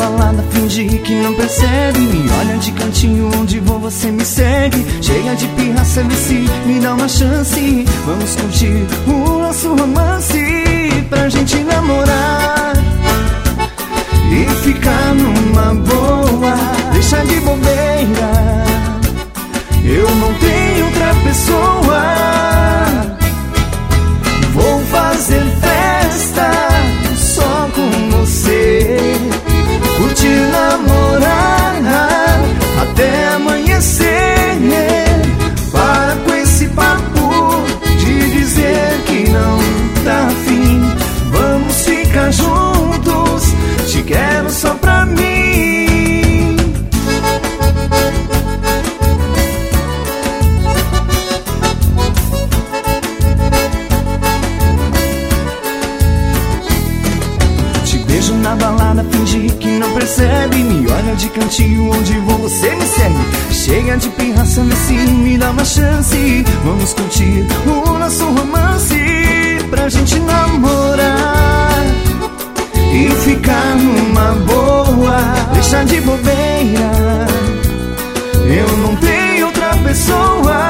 balada, finge que não percebe. Me olha de cantinho, onde vou você me segue. Cheia de pirraça, vê se me dá uma chance. Vamos curtir o nosso romance, pra gente namorar e ficar numa boa. Deixa de bobeira, eu não tenho outra pessoa. Vou fazer festa só com você, curtir, namorar até amanhecer. Para com esse papo de dizer que não tá afim. Vamos ficar juntos, te quero só pra mim. Beijo na balada, finge que não percebe. Me olha de cantinho, onde vou você me segue. Cheia de pirraça, vê se me dá uma chance. Vamos curtir o nosso romance, pra gente namorar e ficar numa boa. Deixa de bobeira, eu não tenho outra pessoa.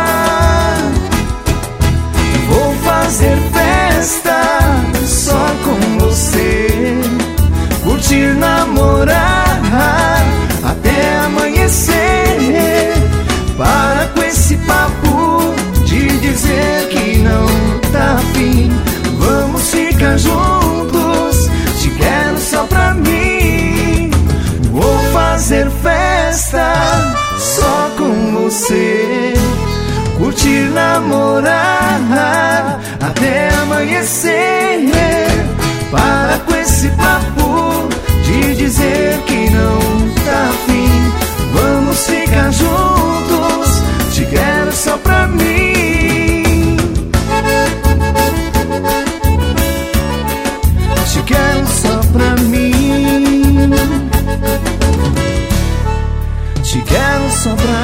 Vou fazer festa só com você, curtir, namorar até amanhecer. Para com esse papo de dizer que não tá afim. Vamos ficar juntos, te quero só pra mim. Vou fazer festa só com você, curtir, namorar até amanhecer. Para com esse papo de dizer que não tá afim. Vamos ficar juntos, te quero só pra mim. Te quero só pra mim. Te quero só pra